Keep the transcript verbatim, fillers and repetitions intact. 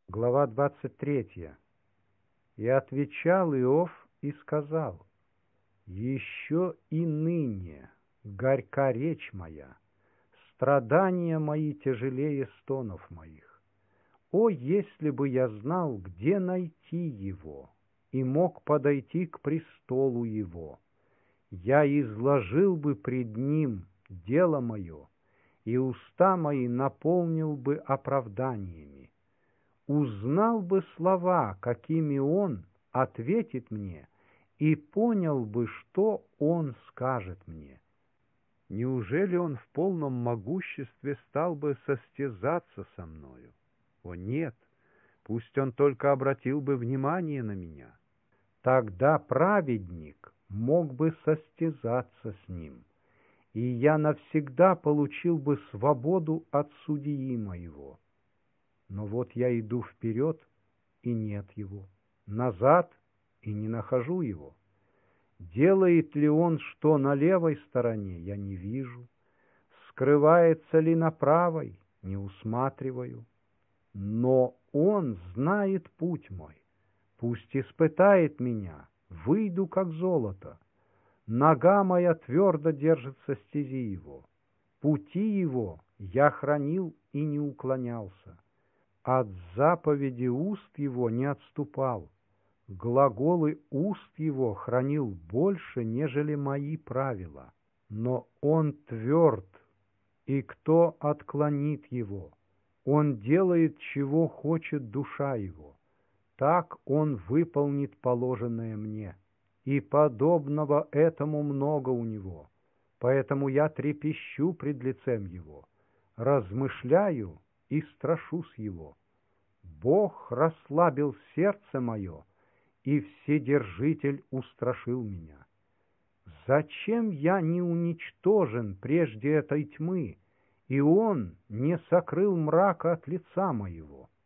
Глава двадцать третья. И отвечал Иов и сказал: «Еще и ныне горька речь моя, страдания мои тяжелее стонов моих. О, если бы я знал, где найти его, и мог подойти к престолу его! Я изложил бы пред ним дело мое, и уста мои наполнил бы оправданиями. Узнал бы слова, какими он ответит мне, и понял бы, что он скажет мне. Неужели он в полном могуществе стал бы состязаться со мною? О нет, пусть он только обратил бы внимание на меня. Тогда праведник мог бы состязаться с ним, и я навсегда получил бы свободу от судьи моего. Но вот я иду вперед, и нет его, назад, и не нахожу его. Делает ли он что на левой стороне, я не вижу. Скрывается ли на правой, не усматриваю. Но он знает путь мой. Пусть испытает меня, выйду как золото. Нога моя твердо держится стези его. Пути его я хранил и не уклонялся. От заповеди уст его не отступал. Глаголы уст его хранил больше, нежели мои правила. Но он тверд, и кто отклонит его? Он делает, чего хочет душа его. Так он выполнит положенное мне. И подобного этому много у него. Поэтому я трепещу пред лицем его, размышляю и страшусь его. Бог расслабил сердце мое, и Вседержитель устрашил меня. Зачем я не уничтожен прежде этой тьмы, и он не сокрыл мрака от лица моего?